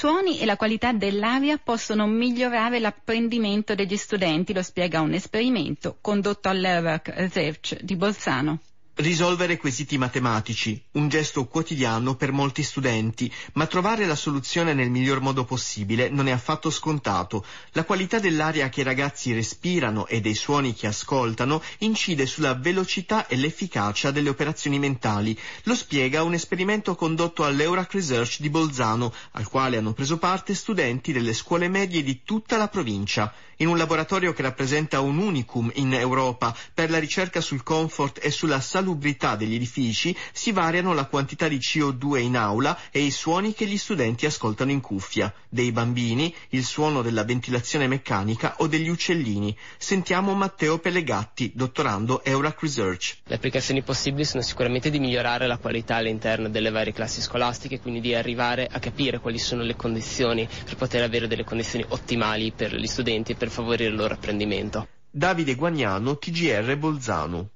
suoni e la qualità dell'aria possono migliorare l'apprendimento degli studenti, lo spiega un esperimento condotto all'Eurac Research di Bolzano. Risolvere quesiti matematici, un gesto quotidiano per molti studenti, ma trovare la soluzione nel miglior modo possibile non è affatto scontato. La qualità dell'aria che i ragazzi respirano e dei suoni che ascoltano incide sulla velocità e l'efficacia delle operazioni mentali. Lo spiega un esperimento condotto all'Eurac Research di Bolzano, al quale hanno preso parte studenti delle scuole medie di tutta la provincia. In un laboratorio che rappresenta un unicum in Europa per la ricerca sul comfort e sulla salubrità degli edifici, si variano la quantità di CO2 in aula e i suoni che gli studenti ascoltano in cuffia. Dei bambini, il suono della ventilazione meccanica o degli uccellini. Sentiamo Matteo Pellegatti, dottorando Eurac Research. Le applicazioni possibili sono sicuramente di migliorare la qualità all'interno delle varie classi scolastiche, quindi di arrivare a capire quali sono le condizioni per poter avere delle condizioni ottimali per gli studenti e per favorire il loro apprendimento. Davide Guagnano, TGR Bolzano.